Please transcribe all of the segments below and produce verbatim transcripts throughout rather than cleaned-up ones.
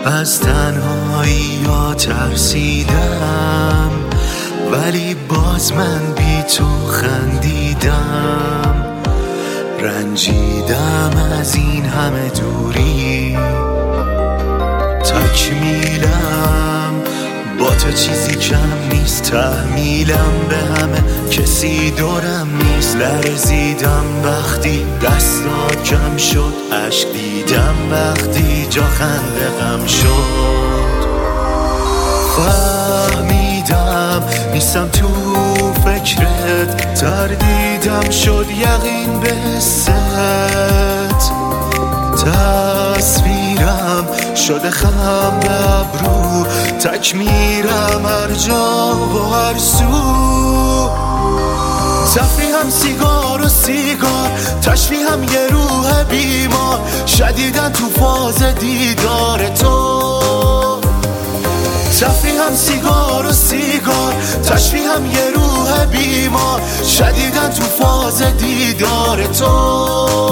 از تنهایی یا ترسیدم، ولی باز من بی تو خندیدم. رنجیدم از این همه دوری، تکمیلم با تو چیزی کم نیست. تحمیلم به همه کسی دورم نیست. لرزیدم وقتی دستات کم شد، عشق دیدم وقتی جا خنده غم شد. فهمیدم نیستم تو فکرت، تردیدم شد یقین به حست. تصویرم شده خم به ابرو، تک میرم هر جا و هر سو. تفریحم سیگار و سیگار، تشبیهم یه روح بیمار، شدیدن تو فاز دیدار تو. تفریحم سیگار و سیگار، تشبیهم یه روح بیمار، شدیدن تو فاز دیدار تو.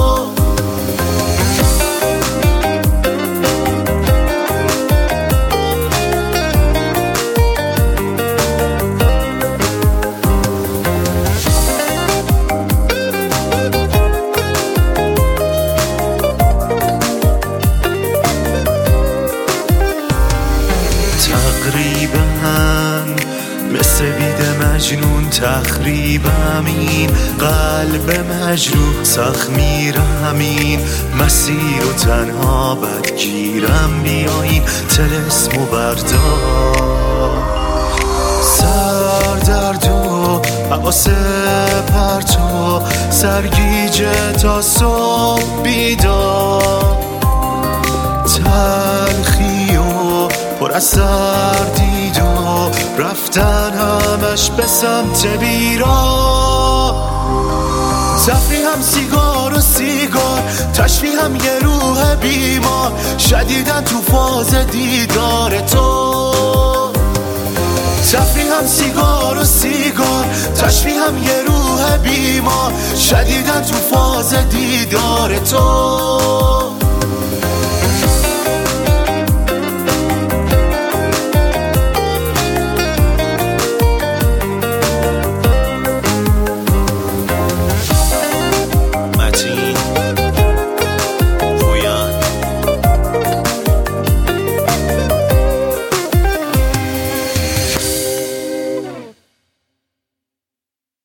تقریبا مثل بید مجنون تخریبم، این قلب مجروح سخت میرم. این مسیر و تنها بدگیرم، بیاین طلسم و بردار. سردرد و حواس پرتو، سرگیجه تا صبح بیدار. تلخی و پر اثر دید و رفتن همش به سمت بیرا. تفریحم سیگار و سیگار، تشبیهم یه روح بیمار، شدیدن تو فاز دیدار تو. تفریحم سیگار و سیگار، تشبیهم یه روح بیمار، شدیدن تو فاز دیدار تو.